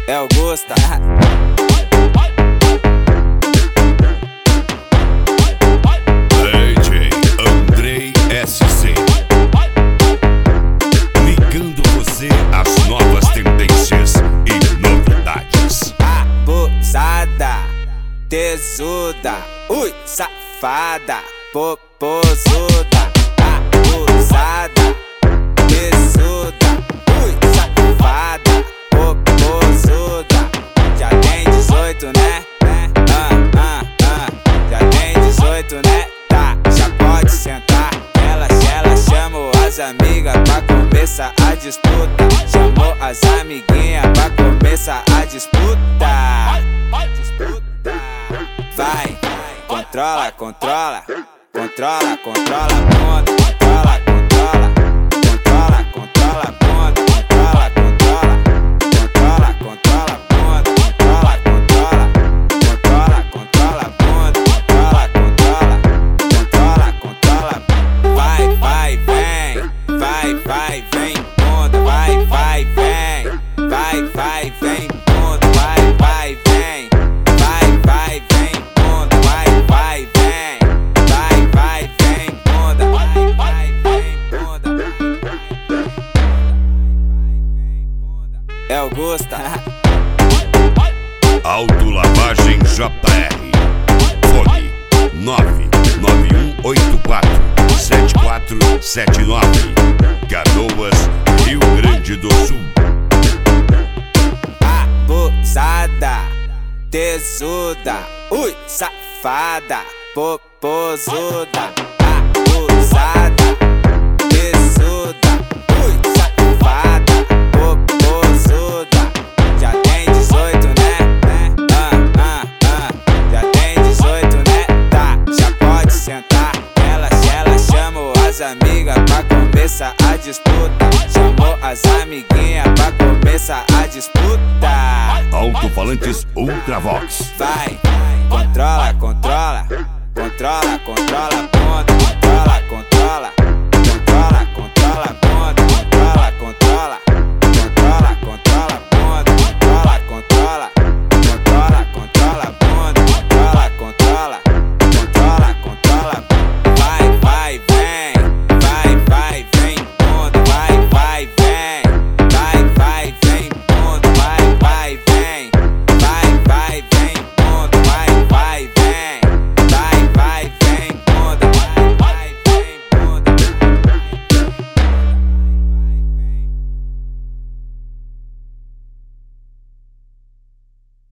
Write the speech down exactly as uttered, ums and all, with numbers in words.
É Augusta. D J Andrei S C, ligando você às novas tendências e novidades. Abusada, tesuda, ui, safada, popozuda. Abusada, tesuda, ui, safada, popozuda. Já tem dezoito, né? Ah, ah, ah. Já tem dezoito, né? Tá, já pode sentar. Ela, ela chamou as amigas pra começar a disputa. Chamou as amiguinhas pra começar a disputa. Vai, controla, controla, controla, controla a bunda, controla, controla, controla, controla a bunda, controla, controla, controla, controla a bunda, controla, controla, controla, controla a bunda, controla, controla, controla, controla. Vai, vai, vem, vai, vai, vem, bunda, vai, vai, vem, vai, vai, vem, bunda, vai, vai, vem, vai, vai, vem, bunda, vai, vai, vem, vai, vai, vem, bunda, vai, vai, vem, bunda. É Augusta. Autolavagem J R. Fone nove nove um oito quatro sete quatro sete nove. Canoas, Rio Grande do Sul. Abusada, tesuda, ui, safada, popozuda. Abusada, tesuda, ui, safada, popozuda. Já tem dezoito, né? Ah, ah, ah. Já tem dezoito, né? Tá, já pode sentar. Ela, ela chamou as amigas pra começar a disputa. Chamou as amiguinhas pra começar a disputa. Alto-falantes Ultravox. Vai, controla, controla, controla, controla a bunda, controla, controla.